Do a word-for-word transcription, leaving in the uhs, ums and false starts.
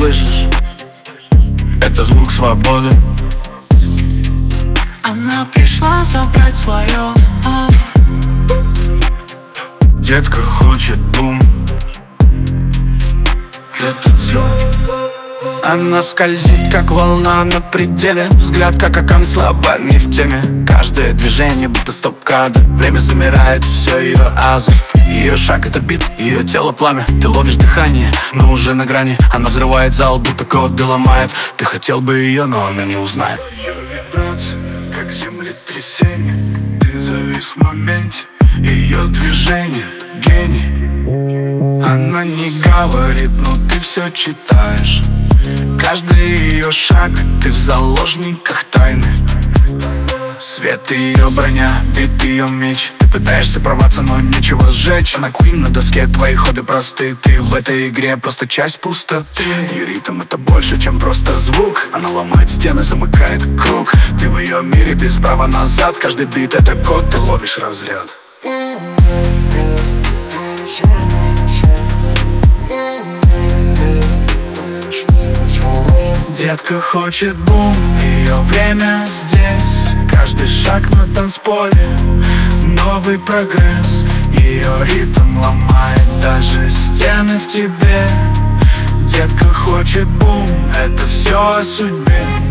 слышишь? Это звук свободы. Она пришла забрать свое. Детка хочет бум. Этот звук. Она скользит, как волна на пределе. Взгляд, как окан, слова не в теме. Каждое движение, будто стоп-кадр. Время замирает, все ее азарт. Ее шаг — это бит, ее тело — пламя. Ты ловишь дыхание, но уже на грани. Она взрывает зал, будто коды ломает. Ты хотел бы ее, но она не узнает. Ее вибрации, как землетрясение. Ты завис в моменте, ее движение — гений. Она не говорит, но ты все читаешь. Каждый ее шаг, ты в заложниках тайны. Свет ее броня, бит ее меч. Ты пытаешься прорваться, но нечего сжечь. Она квин на доске, твои ходы просты. Ты в этой игре просто часть пустоты. И ритм — это больше, чем просто звук. Она ломает стены, замыкает круг. Ты в ее мире без права назад. Каждый бит — это код, ты ловишь разряд. Детка хочет бум, ее время здесь. Каждый шаг на танцполе — новый прогресс. Ее ритм ломает даже стены в тебе. Детка хочет бум, это все о судьбе.